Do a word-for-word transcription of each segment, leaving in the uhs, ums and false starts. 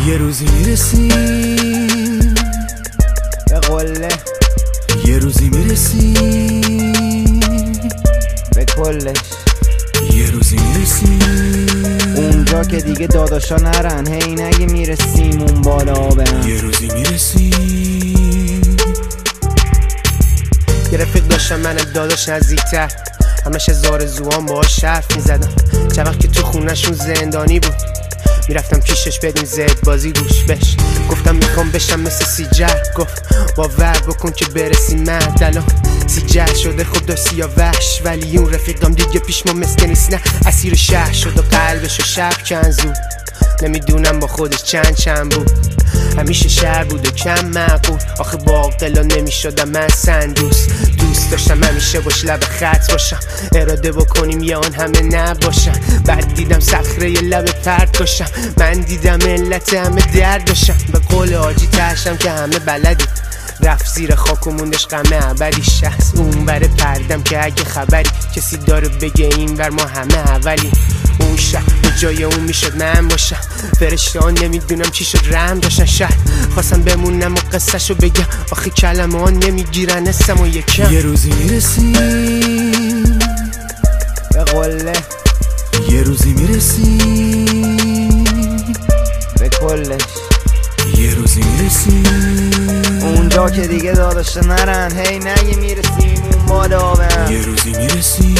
یه روزی میرسی به قله، یه روزی میرسی به کلش، یه روزی میرسی اونجا که دیگه داداشا نرن، هی نگه میرسیم اون بالا برن. یه روزی میرسی. یه رفیق داشتم منم داداش نزدیکتر، همش از آرزوام باهاش حرف میزدم. چند وقت که تو خونشون زندانی بود، میرفتم پیشش بدیم زد بازی گوش بش. گفتم میخوام بشم مثل سیجر، گفت باور بکن که برسی مرد. الان سیجر شده خود داشت سیاه وحش، ولی اون رفیقم دیگه پیش ما مثل نیست. نه اسیر شهر شد و قلبشو شب کن زود. نمیدونم با خودش چند چند بود، همیشه شهر بود و کم معقول. آخه باقلا نمیشدم من سندوس. دوست داشتم همیشه باش لب خط باشم، اراده بکنیم یا آن همه نباشم. بعد دیدم صخره ی لب پرد باشم، من دیدم علت همه درد داشتم. به قول آجی ترشم که همه بلدی، رفت زیر خاک و موندش غم ابدیش. از اون بره پردم که اگه خبری کسی داره بگه این بر ما همه اولی. اون شب به جای اون میشد من باشم، فرشته ها نمیدونم چی شد رحم داشتن. شاید خواستم بمونم و قصهشو بگم، آخه کلمه ها نمیگیرن اسم و یکم. یه روزی میرسی به قله، یه روزی میرسی به کلش، یه روزی میرسی اونجا که دیگه داداشا نرن، هی نگه میرسیم اون بالا برن. یه روزی میرسی.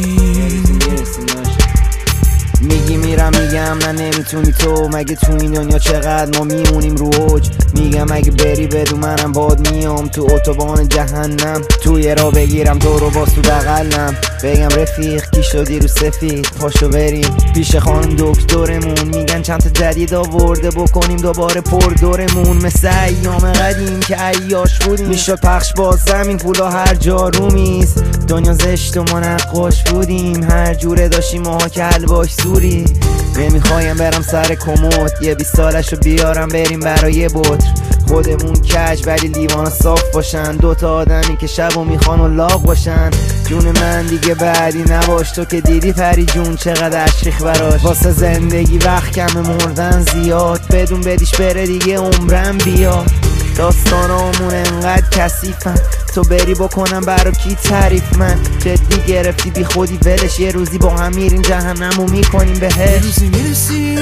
میگی میرم میگم نه نمیتونی تو، مگه تو این دنیا چقدر ما میمونیم رو اوج. میگم اگه بری بدو منم باد میام تو اتوبان جهنم. توی را بگیرم تو رو باز تو بغلم، بگم رفیق کی شدی رو سفید، پاشو بریم پیش خانم دکترمون. میگن چند تا جدید آورده بکنیم دوباره پر دورمون، مثل ایام قدیم که عیاش بودیم. میشد پخش باز زمین پولا هر جا رو میز، دنیا زشت و ما نقاش بودیم. هر جوره داشتیم ماها که حلواش سوری. نمیخوایم برم سر کمد، یه بیست سالشو بیارم بریم برای بطر. خودمون کج ولی لیوان صاف باشن، دوتا آدمی که شبو میخوان و لاغ باشن. جون من دیگه بعدی نباش، تو که دیدی پری جون چقدر اشریخ براش. واسه زندگی وقت کم مردن زیاد، بدون بدیش بره دیگه عمرم بیاد. داستانامون انقدر کثیفن، تو بری بکنم برا کی تعریف. من جدی گرفتی بی خودی ولش، یه روزی با هم میریم جهنمو میکنیم بهش. یه روزی میرسی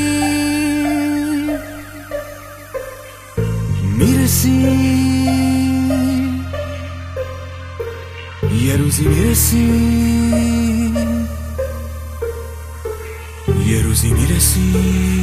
میرسی یه روزی میرسی یه روزی میرسی.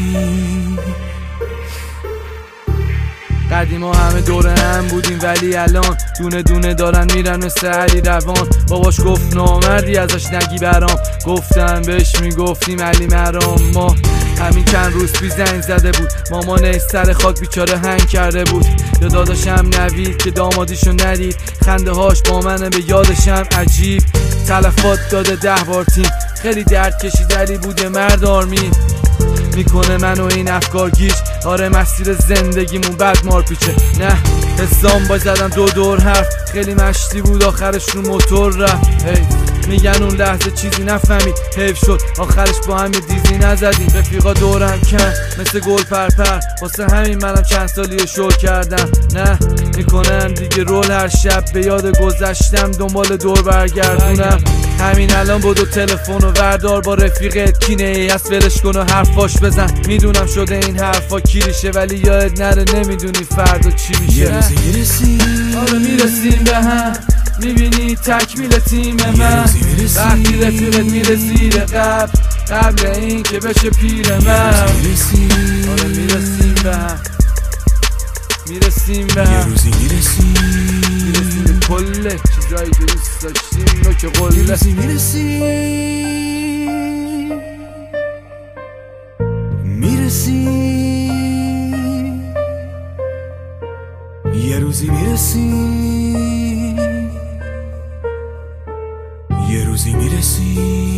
قدیما همه دوره هم بودیم ولی الان دونه دونه دارن میرن مثل علی روان. باباش گفت نامردی ازش نگی برام، گفتم بهش میگفتیم علی مرام. ما همین چند روز بی زنگ زده بود، مامان سر خاک بیچاره هنگ کرده بود. یا داداشم نوید که دامادیشو ندید، خنده هاش با منه به یادشم عجیب. تلفات داده ده بار تیم، خیلی درد کشید علی بوده مرد آرمین. میکنه منو این افکار گیج، آره مسیر زندگیمون بد مار پیچه. نه حسام با زدم دو دور حرف، خیلی مشتی بود آخرش رو موتور رفت. هی میگن اون لحظه چیزی نفهمید، حیف شد آخرش با هم یه دیزی نزدیم. رفیقا دورم کن مثل گل پرپر، واسه همین منم چند سالی شو کردم. نه میکنن دیگه رول هر شب، به یاد گذشتم دنبال دور برگردونم. همین الان بدو تلفن و وردار با رفیقت کینه ای از ولش کن و حرفاش بزن. میدونم شده این حرفا کیریشه ولی یاد نره نمیدونی فردا چی میشه. یه روزی میرسی آره میرسیم به هم، میبینی تکمیل تیم من. وقتی رفیقت میرسید قبل قبل این که بشه پیر من. آره میرسیم به هم، میرسیم به هم، یه روزی میرسی میرسیم به کل چیزایی که دوست داشتیم رو که قله. یه روزی میرسی میرسی یه روزی میرسی یه روزی میرسی